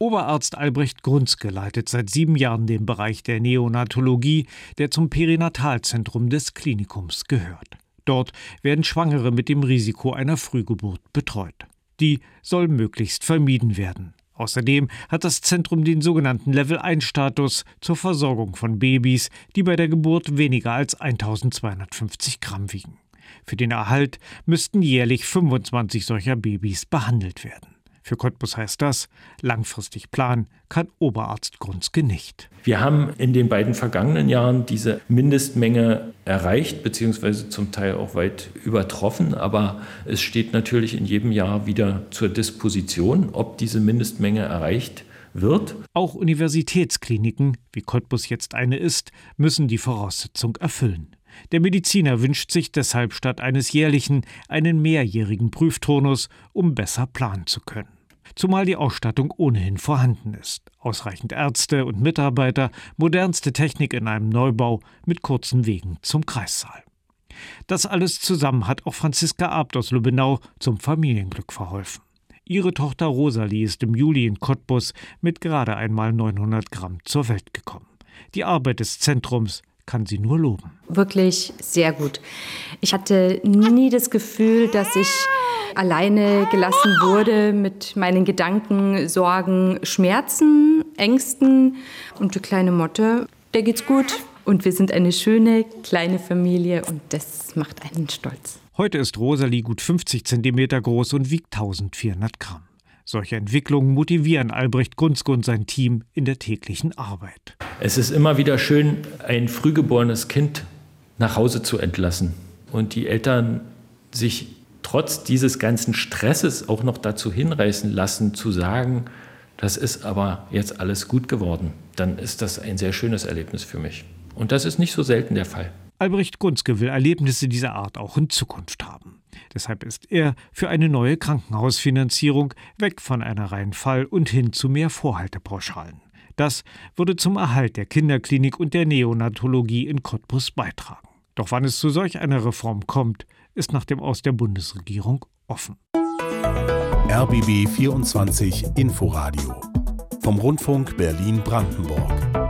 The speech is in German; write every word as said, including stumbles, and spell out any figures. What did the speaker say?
Oberarzt Albrecht Grunzke leitet seit sieben Jahren den Bereich der Neonatologie, der zum Perinatalzentrum des Klinikums gehört. Dort werden Schwangere mit dem Risiko einer Frühgeburt betreut. Die soll möglichst vermieden werden. Außerdem hat das Zentrum den sogenannten Level eins Status zur Versorgung von Babys, die bei der Geburt weniger als eintausendzweihundertfünfzig Gramm wiegen. Für den Erhalt müssten jährlich fünfundzwanzig solcher Babys behandelt werden. Für Cottbus heißt das, langfristig planen kann Oberarzt Grunzke nicht. Wir haben in den beiden vergangenen Jahren diese Mindestmenge erreicht, beziehungsweise zum Teil auch weit übertroffen. Aber es steht natürlich in jedem Jahr wieder zur Disposition, ob diese Mindestmenge erreicht wird. Auch Universitätskliniken, wie Cottbus jetzt eine ist, müssen die Voraussetzung erfüllen. Der Mediziner wünscht sich deshalb statt eines jährlichen einen mehrjährigen Prüfturnus, um besser planen zu können. Zumal die Ausstattung ohnehin vorhanden ist. Ausreichend Ärzte und Mitarbeiter, modernste Technik in einem Neubau mit kurzen Wegen zum Kreissaal. Das alles zusammen hat auch Franziska Abt aus Lübbenau zum Familienglück verholfen. Ihre Tochter Rosalie ist im Juli in Cottbus mit gerade einmal neunhundert Gramm zur Welt gekommen. Die Arbeit des Zentrums kann sie nur loben. Wirklich sehr gut. Ich hatte nie das Gefühl, dass ich alleine gelassen wurde mit meinen Gedanken, Sorgen, Schmerzen, Ängsten. Und die kleine Motte, der geht's gut. Und wir sind eine schöne kleine Familie und das macht einen stolz. Heute ist Rosalie gut fünfzig Zentimeter groß und wiegt eintausendvierhundert Gramm. Solche Entwicklungen motivieren Albrecht Grunzke und sein Team in der täglichen Arbeit. Es ist immer wieder schön, ein frühgeborenes Kind nach Hause zu entlassen und die Eltern sich trotz dieses ganzen Stresses auch noch dazu hinreißen lassen, zu sagen, das ist aber jetzt alles gut geworden. Dann ist das ein sehr schönes Erlebnis für mich. Und das ist nicht so selten der Fall. Albrecht Grunzke will Erlebnisse dieser Art auch in Zukunft haben. Deshalb ist er für eine neue Krankenhausfinanzierung, weg von einer reinen Fall- und hin zu mehr Vorhaltepauschalen. Das würde zum Erhalt der Kinderklinik und der Neonatologie in Cottbus beitragen. Doch wann es zu solch einer Reform kommt, ist nach dem Aus der Bundesregierung offen. R B B vierundzwanzig Inforadio vom Rundfunk Berlin-Brandenburg.